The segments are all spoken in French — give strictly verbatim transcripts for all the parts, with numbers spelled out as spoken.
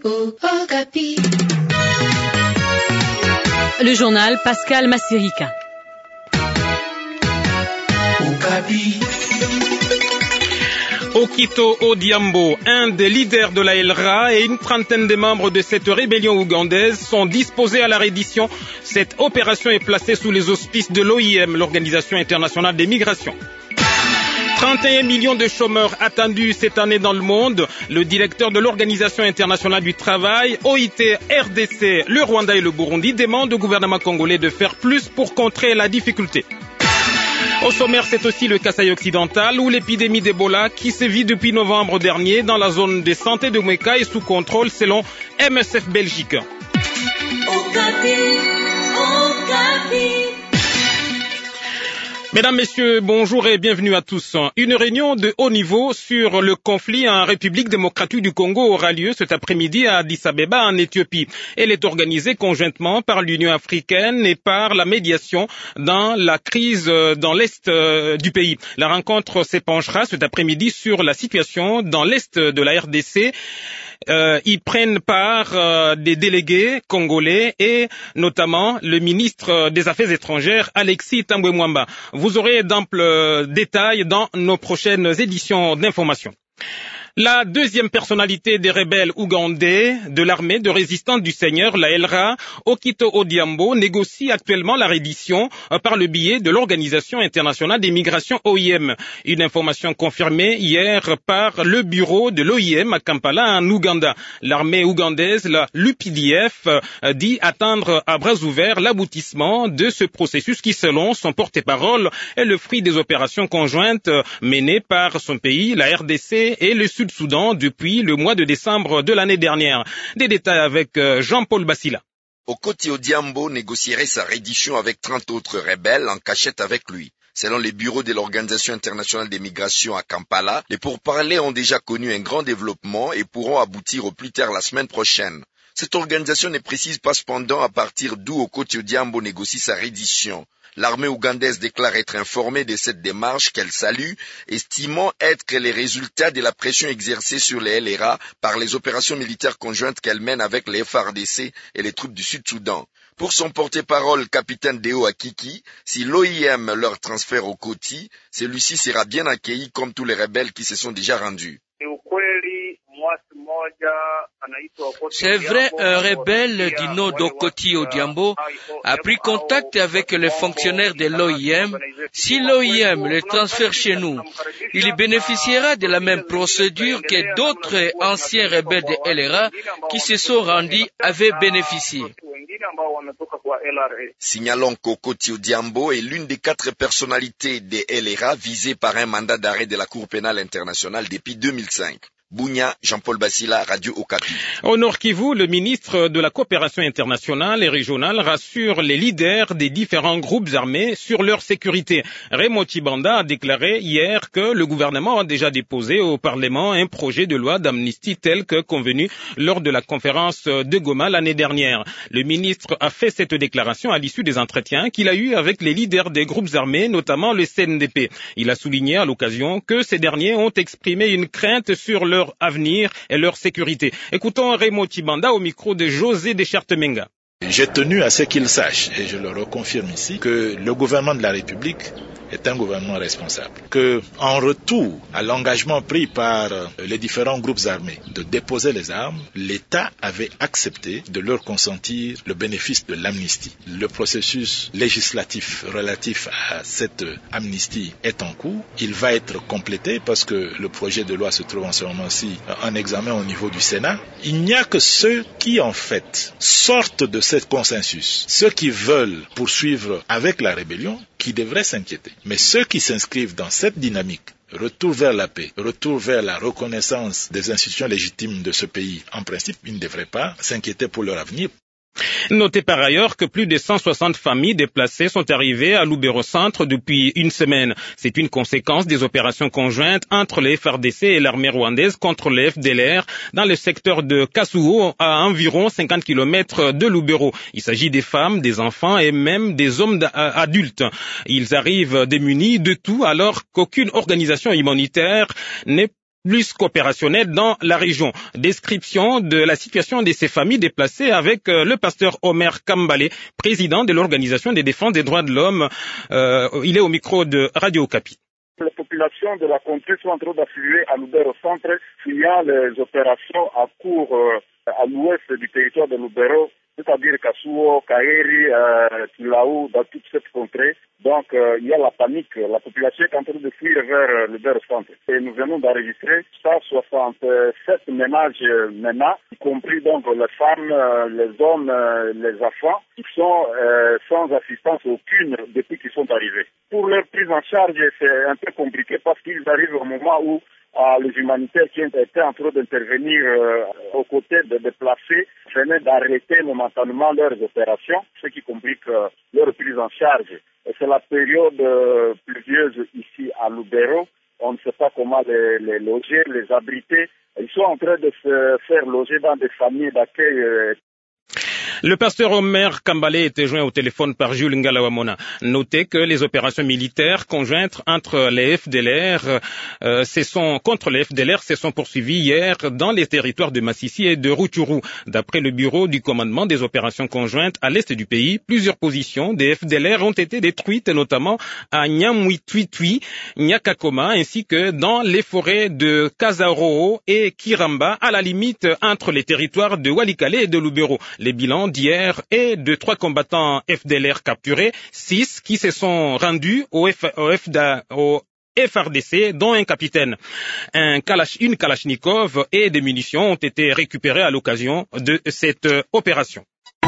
Le journal Pascal Massirika. Okito Odhiambo, un des leaders de la L R A et une trentaine de membres de cette rébellion ougandaise sont disposés à la reddition. Cette opération est placée sous les auspices de l'O I M, l'Organisation internationale des migrations. trente et un millions de chômeurs attendus cette année dans le monde. Le directeur de l'Organisation internationale du travail, O I T, R D C, le Rwanda et le Burundi demandent au gouvernement congolais de faire plus pour contrer la difficulté. Au sommaire, c'est aussi le Kasaï occidental où l'épidémie d'Ebola qui sévit depuis novembre dernier dans la zone de santé de Mweka est sous contrôle selon M S F Belgique. Okapi, Okapi. Mesdames, Messieurs, bonjour et bienvenue à tous. Une réunion de haut niveau sur le conflit en République démocratique du Congo aura lieu cet après-midi à Addis Abeba en Éthiopie. Elle est organisée conjointement par l'Union africaine et par la médiation dans la crise dans l'Est du pays. La rencontre s'épanchera cet après-midi sur la situation dans l'Est de la R D C. Euh, y prennent part euh, des délégués congolais et notamment le ministre des Affaires étrangères Alexis Tambwe Mwamba. Vous aurez d'amples détails dans nos prochaines éditions d'information. La deuxième personnalité des rebelles ougandais de l'armée de résistance du Seigneur, la L R A, Okito Odhiambo, négocie actuellement la reddition par le biais de l'Organisation internationale des migrations O I M. Une information confirmée hier par le bureau de l'O I M à Kampala en Ouganda. L'armée ougandaise, la l'U P D F, dit attendre à bras ouverts l'aboutissement de ce processus qui, selon son porte-parole, est le fruit des opérations conjointes menées par son pays, la R D C et le Sud-Soudan depuis le mois de décembre de l'année dernière. Des détails avec Jean-Paul Bassila. Okito Odhiambo négocierait sa reddition avec trente autres rebelles en cachette avec lui. Selon les bureaux de l'Organisation internationale des migrations à Kampala, les pourparlers ont déjà connu un grand développement et pourront aboutir au plus tard la semaine prochaine. Cette organisation ne précise pas cependant à partir d'où Okito Odhiambo négocie sa reddition. L'armée ougandaise déclare être informée de cette démarche qu'elle salue, estimant être les résultats de la pression exercée sur les L R A par les opérations militaires conjointes qu'elle mène avec les F R D C et les troupes du Sud-Soudan. Pour son porte-parole, capitaine Deo Akiki, si l'O I M leur transfère au Koti, celui-ci sera bien accueilli comme tous les rebelles qui se sont déjà rendus. C'est vrai, un rebelle du nom d'Okito Odhiambo a pris contact avec les fonctionnaires de l'O I M. Si l'O I M le transfère chez nous, il bénéficiera de la même procédure que d'autres anciens rebelles de L R A qui se sont rendus avaient bénéficié. Signalons qu'Okito Odhiambo est l'une des quatre personnalités des L R A visées par un mandat d'arrêt de la Cour pénale internationale depuis deux mille cinq. Bounia, Jean-Paul Bassila, Radio Okapi. Au Nord Kivu, le ministre de la coopération internationale et régionale rassure les leaders des différents groupes armés sur leur sécurité. Raymond Tshibanda a déclaré hier que le gouvernement a déjà déposé au Parlement un projet de loi d'amnistie tel que convenu lors de la conférence de Goma l'année dernière. Le ministre a fait cette déclaration à l'issue des entretiens qu'il a eus avec les leaders des groupes armés, notamment le C N D P. Il a souligné à l'occasion que ces derniers ont exprimé une crainte sur leur avenir et leur sécurité. Écoutons Raymond Tshibanda au micro de José Deschartes-Menga. J'ai tenu à ce qu'ils sachent, et je le reconfirme ici, que le gouvernement de la République est un gouvernement responsable. Que, en retour à l'engagement pris par les différents groupes armés de déposer les armes, l'État avait accepté de leur consentir le bénéfice de l'amnistie. Le processus législatif relatif à cette amnistie est en cours. Il va être complété parce que le projet de loi se trouve en ce moment-ci en examen au niveau du Sénat. Il n'y a que ceux qui, en fait, sortent de ce consensus, ceux qui veulent poursuivre avec la rébellion, qui devraient s'inquiéter. Mais ceux qui s'inscrivent dans cette dynamique, retour vers la paix, retour vers la reconnaissance des institutions légitimes de ce pays, en principe, ils ne devraient pas s'inquiéter pour leur avenir. Notez par ailleurs que plus de cent soixante familles déplacées sont arrivées à Lubero Centre depuis une semaine. C'est une conséquence des opérations conjointes entre les F R D C et l'armée rwandaise contre les F D L R dans le secteur de Kasuo, à environ cinquante kilomètres de Lubero. Il s'agit des femmes, des enfants et même des hommes adultes. Ils arrivent démunis de tout alors qu'aucune organisation humanitaire n'est plus qu'opérationnelle dans la région. Description de la situation de ces familles déplacées avec euh, le pasteur Omer Kambale, président de l'Organisation de défense des droits de l'homme. Euh, il est au micro de Radio Okapi. Les populations de la contrée sont en train d'affluer à Lubero Centre, fuyant les opérations à cours euh, à l'ouest du territoire de Lubero, c'est-à-dire Kasuo, Kaeri, euh, Tilaou, dans toute cette contrée. Donc, euh, il y a la panique. La population est en train de fuir vers euh, le Lubero Centre. Et nous venons d'enregistrer cent soixante-sept ménages euh, maintenant, y compris donc les femmes, euh, les hommes, euh, les enfants, qui sont euh, sans assistance aucune depuis qu'ils sont arrivés. Pour leur prise en charge, c'est un peu compliqué parce qu'ils arrivent au moment où Ah, les humanitaires qui étaient en train d'intervenir euh, aux côtés des déplacés venaient d'arrêter momentanément leurs opérations, ce qui complique euh, leur prise en charge. Et c'est la période euh, pluvieuse ici à Lubero. On ne sait pas comment les, les loger, les abriter. Ils sont en train de se faire loger dans des familles d'accueil. Euh, Le pasteur Omer Kambale était joint au téléphone par Jules Ngalawamona. Notez que les opérations militaires conjointes entre les F D L R, euh, se sont, contre les F D L R se sont poursuivies hier dans les territoires de Massissi et de Rutshuru. D'après le bureau du commandement des opérations conjointes à l'est du pays, plusieurs positions des F D L R ont été détruites, notamment à Nyamwituitui, Nyakakoma, ainsi que dans les forêts de Kazaroo et Kiramba, à la limite entre les territoires de Walikale et de Lubero. Les bilans d'hier et de trois combattants F D L R capturés, six qui se sont rendus au, F, au, F, au F R D C, dont un capitaine. Un Kalash, une Kalachnikov et des munitions ont été récupérées à l'occasion de cette opération.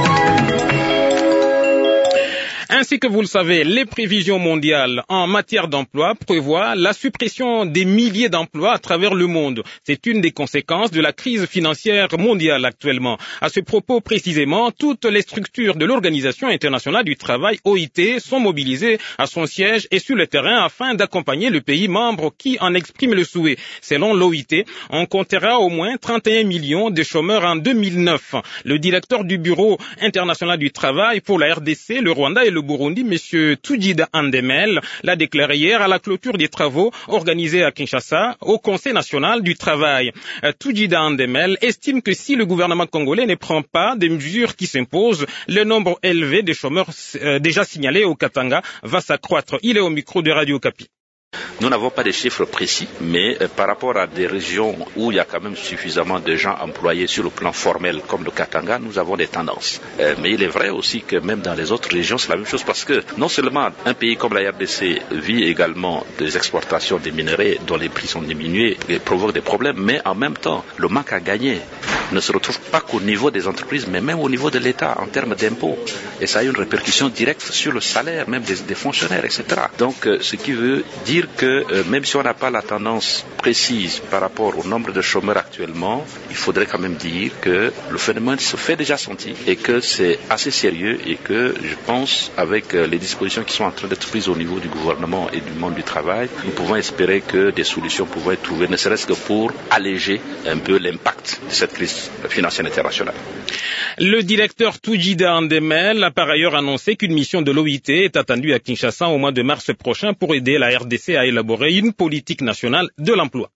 Ainsi que vous le savez, les prévisions mondiales en matière d'emploi prévoient la suppression des milliers d'emplois à travers le monde. C'est une des conséquences de la crise financière mondiale actuellement. À ce propos précisément, toutes les structures de l'Organisation internationale du travail, O I T, sont mobilisées à son siège et sur le terrain afin d'accompagner le pays membre qui en exprime le souhait. Selon l'O I T, on comptera au moins trente et un millions de chômeurs en deux mille neuf. Le directeur du Bureau international du travail pour la R D C, le Rwanda et le Burundi, M. Tujida Andemel, l'a déclaré hier à la clôture des travaux organisés à Kinshasa au Conseil national du travail. Tujida Andemel estime que si le gouvernement congolais ne prend pas des mesures qui s'imposent, le nombre élevé de chômeurs euh, déjà signalés au Katanga va s'accroître. Il est au micro de Radio Okapi. Nous n'avons pas de chiffres précis, mais euh, par rapport à des régions où il y a quand même suffisamment de gens employés sur le plan formel, comme le Katanga, nous avons des tendances. Euh, mais il est vrai aussi que même dans les autres régions, c'est la même chose parce que non seulement un pays comme la R D C vit également des exportations des minerais dont les prix sont diminués et provoquent des problèmes, mais en même temps, le manque à gagner ne se retrouve pas qu'au niveau des entreprises, mais même au niveau de l'État en termes d'impôts. Et ça a une répercussion directe sur le salaire, même des, des fonctionnaires, et cetera. Donc, euh, ce qui veut dire que euh, même si on n'a pas la tendance précise par rapport au nombre de chômeurs actuellement, il faudrait quand même dire que le phénomène se fait déjà sentir et que c'est assez sérieux et que je pense, avec euh, les dispositions qui sont en train d'être prises au niveau du gouvernement et du monde du travail, nous pouvons espérer que des solutions pourront être trouvées, ne serait-ce que pour alléger un peu l'impact de cette crise financière internationale. Le directeur Tujida Andemel a par ailleurs annoncé qu'une mission de l'O I T est attendue à Kinshasa au mois de mars prochain pour aider la R D C à élaborer une politique nationale de l'emploi.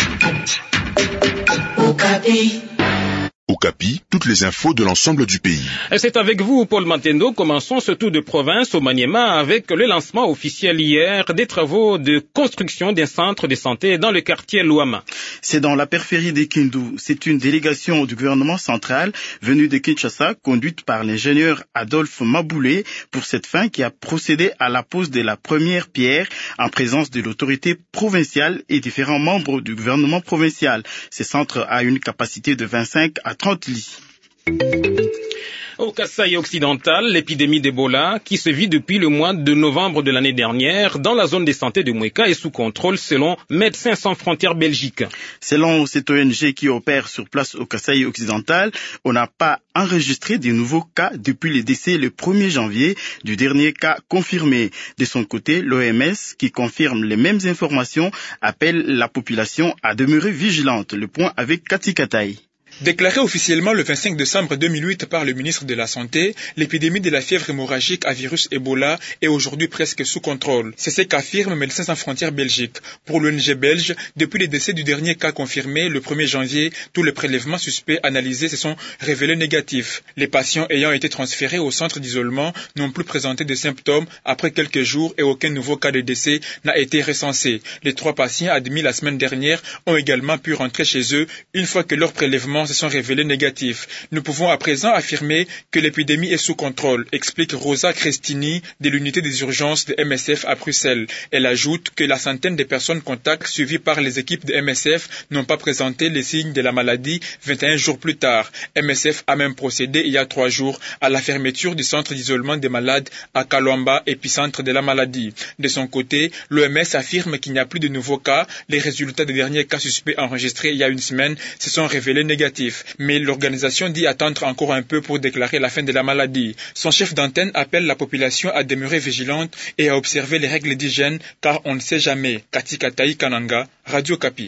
Okapi, toutes les infos de l'ensemble du pays. C'est avec vous, Paul Mantendo. Commençons ce tour de province au Maniema avec le lancement officiel hier des travaux de construction d'un centre de santé dans le quartier Luama. C'est dans la périphérie des Kindu. C'est une délégation du gouvernement central venue de Kinshasa, conduite par l'ingénieur Adolphe Maboulé pour cette fin, qui a procédé à la pose de la première pierre en présence de l'autorité provinciale et différents membres du gouvernement provincial. Ce centre a une capacité de vingt-cinq à trente lits. Au Kasaï occidental, l'épidémie d'Ebola, qui se vit depuis le mois de novembre de l'année dernière dans la zone de santé de Mweka, est sous contrôle selon Médecins sans frontières Belgique. Selon cette O N G qui opère sur place au Kasaï occidental, on n'a pas enregistré de nouveaux cas depuis le décès le premier janvier du dernier cas confirmé. De son côté, l'O M S, qui confirme les mêmes informations, appelle la population à demeurer vigilante. Le point avec Cathy Kataï. Déclarée officiellement le vingt-cinq décembre deux mille huit par le ministre de la Santé, l'épidémie de la fièvre hémorragique à virus Ebola est aujourd'hui presque sous contrôle. C'est ce qu'affirme Médecins sans frontières Belgique. Pour l'O N G belge, depuis le décès du dernier cas confirmé le premier janvier, tous les prélèvements suspects analysés se sont révélés négatifs. Les patients ayant été transférés au centre d'isolement n'ont plus présenté de symptômes après quelques jours et aucun nouveau cas de décès n'a été recensé. Les trois patients admis la semaine dernière ont également pu rentrer chez eux une fois que leurs prélèvements se sont révélés négatifs. Nous pouvons à présent affirmer que l'épidémie est sous contrôle, explique Rosa Crestini de l'unité des urgences de M S F à Bruxelles. Elle ajoute que la centaine de personnes contacts suivies par les équipes de M S F n'ont pas présenté les signes de la maladie vingt et un jours plus tard. M S F a même procédé il y a trois jours à la fermeture du centre d'isolement des malades à Kalwamba, épicentre de la maladie. De son côté, l'O M S affirme qu'il n'y a plus de nouveaux cas. Les résultats des derniers cas suspects enregistrés il y a une semaine se sont révélés négatifs. Mais l'organisation dit attendre encore un peu pour déclarer la fin de la maladie. Son chef d'antenne appelle la population à demeurer vigilante et à observer les règles d'hygiène car on ne sait jamais. Katika Tai Kananga, Radio Kapi.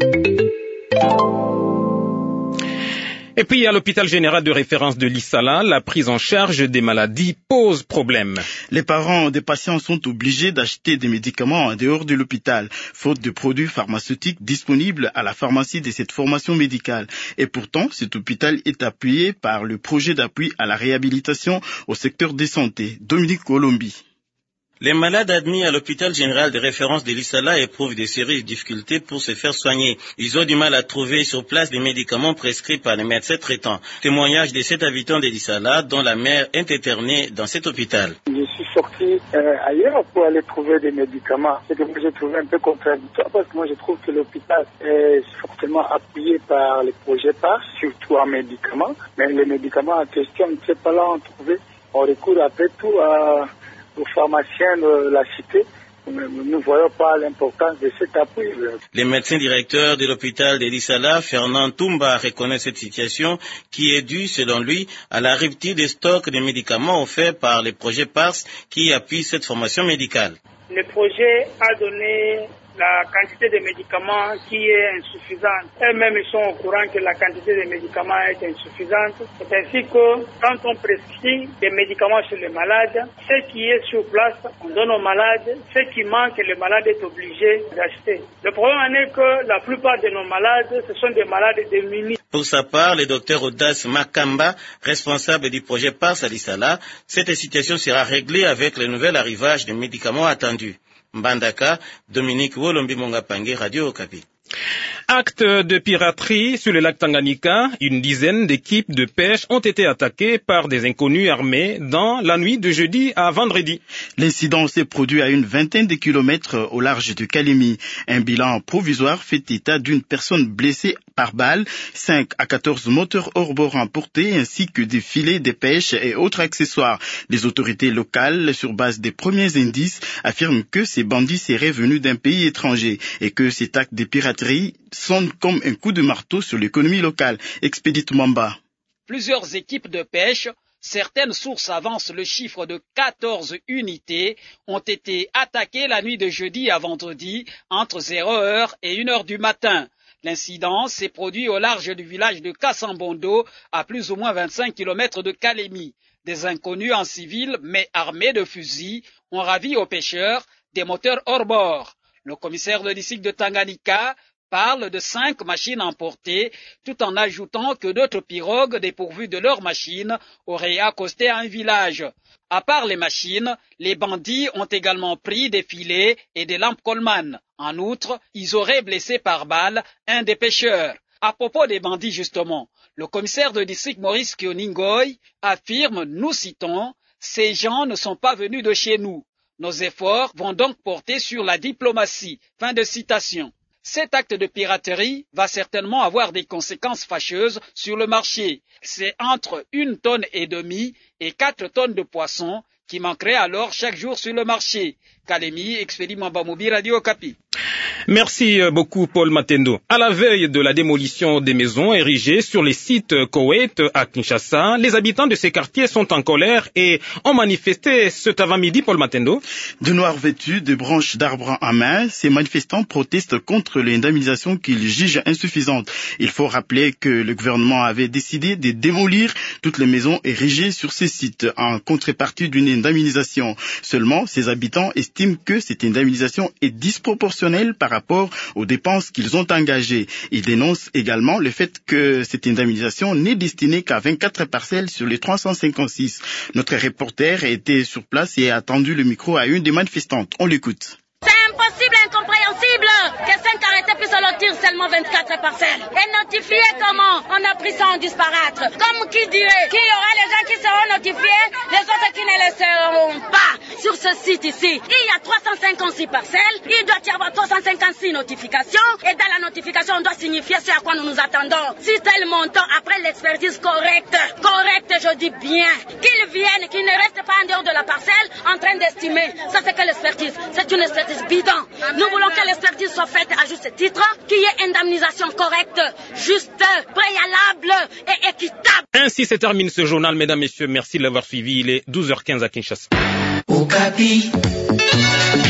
Et puis, à l'hôpital général de référence de l'Issala, la prise en charge des maladies pose problème. Les parents des patients sont obligés d'acheter des médicaments en dehors de l'hôpital, faute de produits pharmaceutiques disponibles à la pharmacie de cette formation médicale. Et pourtant, cet hôpital est appuyé par le projet d'appui à la réhabilitation au secteur des santé. Dominique Colombi. Les malades admis à l'hôpital général de référence de l'Issala éprouvent des sérieuses difficultés pour se faire soigner. Ils ont du mal à trouver sur place des médicaments prescrits par les médecins traitants. Témoignage de cet habitant de l'Issala dont la mère est internée dans cet hôpital. Je suis sorti euh, ailleurs pour aller trouver des médicaments. C'est que moi j'ai trouvé un peu contradictoire parce que moi je trouve que l'hôpital est fortement appuyé par les projets P A R, surtout en médicaments. Mais les médicaments en question, on ne sait pas là en trouver. On recourt après tout à... aux pharmaciens de la cité, nous ne voyons pas l'importance de cet appui. Les médecins directeurs de l'hôpital de l'Issala, Fernand Toumba, reconnaît cette situation qui est due, selon lui, à la rupture des stocks de médicaments offerts par les projets P A R S qui appuient cette formation médicale. Le projet a donné la quantité de médicaments qui est insuffisante. Eux-mêmes, ils sont au courant que la quantité de médicaments est insuffisante. C'est ainsi que quand on prescrit des médicaments chez les malades, ce qui est sur place, on donne aux malades. Ce qui manque, le malade est obligé d'acheter. Le problème est que la plupart de nos malades, ce sont des malades démunis. Pour sa part, le docteur Odas Makamba, responsable du projet P A R S à l'Issala, cette situation sera réglée avec le nouvel arrivage des médicaments attendus. Mbandaka, Dominique Wolombi Mongapangue, Radio Okapi. Acte de piraterie sur le lac Tanganyika, une dizaine d'équipes de pêche ont été attaquées par des inconnus armés dans la nuit de jeudi à vendredi. L'incident s'est produit à une vingtaine de kilomètres au large de Kalemi. Un bilan provisoire fait état d'une personne blessée par balle, cinq à quatorze moteurs hors bord emportés ainsi que des filets de pêche et autres accessoires. Les autorités locales, sur base des premiers indices, affirment que ces bandits seraient venus d'un pays étranger et que cet acte de piraterie sonne comme un coup de marteau sur l'économie locale. Expédite Mamba. Plusieurs équipes de pêche, certaines sources avancent le chiffre de quatorze unités, ont été attaquées la nuit de jeudi à vendredi entre zéro heure et une heure du matin. L'incident s'est produit au large du village de Kassambondo, à plus ou moins vingt-cinq kilomètres de Kalemi. Des inconnus en civil, mais armés de fusils, ont ravi aux pêcheurs des moteurs hors bord. Le commissaire de district de Tanganyika parle de cinq machines emportées, tout en ajoutant que d'autres pirogues dépourvues de leurs machines auraient accosté à un village. À part les machines, les bandits ont également pris des filets et des lampes Coleman. En outre, ils auraient blessé par balle un des pêcheurs. À propos des bandits justement, le commissaire de district Maurice Kioningoy affirme, nous citons, « Ces gens ne sont pas venus de chez nous. Nos efforts vont donc porter sur la diplomatie. » Fin de citation. Cet acte de piraterie va certainement avoir des conséquences fâcheuses sur le marché. C'est entre une tonne et demie et quatre tonnes de poissons qui manqueraient alors chaque jour sur le marché. Kalemi, Expédit Mambamoubi, Radio Okapi. Merci beaucoup Paul Matendo. À la veille de la démolition des maisons érigées sur les sites Koweït à Kinshasa, les habitants de ces quartiers sont en colère et ont manifesté cet avant-midi, Paul Matendo. De noirs vêtus, de branches d'arbres en main, ces manifestants protestent contre l'indemnisation qu'ils jugent insuffisante. Il faut rappeler que le gouvernement avait décidé de démolir toutes les maisons érigées sur ces sites en contrepartie d'une indemnisation. Seulement, ces habitants estiment que cette indemnisation est disproportionnelle par rapport aux dépenses qu'ils ont engagées. Ils dénoncent également le fait que cette indemnisation n'est destinée qu'à vingt-quatre parcelles sur les trois cent cinquante-six. Notre reporter a été sur place et a tendu le micro à une des manifestantes. On l'écoute. C'est impossible, incompréhensible que cinq arrêtés puissent lotir seulement vingt-quatre parcelles. Et notifier comment on a pris ça en disparaître. Comme qui dirait qu'il y aura les gens qui seront notifiés, les autres qui ne le seront pas. Sur ce site ici, il y a trois cent cinquante-six parcelles, il doit y avoir trois cent cinquante-six notifications, et dans la notification, on doit signifier ce à quoi nous nous attendons. Si tel montant, après l'expertise correcte, correcte, je dis bien, qu'ils viennent, qu'ils ne restent pas en dehors de la parcelle en train d'estimer. Ça, c'est que l'expertise. C'est une expertise bidon. Nous voulons que l'expertise soit faite à juste titre, qu'il y ait indemnisation correcte, juste, préalable et équitable. Ainsi se termine ce journal, mesdames, messieurs. Merci de l'avoir suivi. Il est douze heures quinze à Kinshasa. Okapi.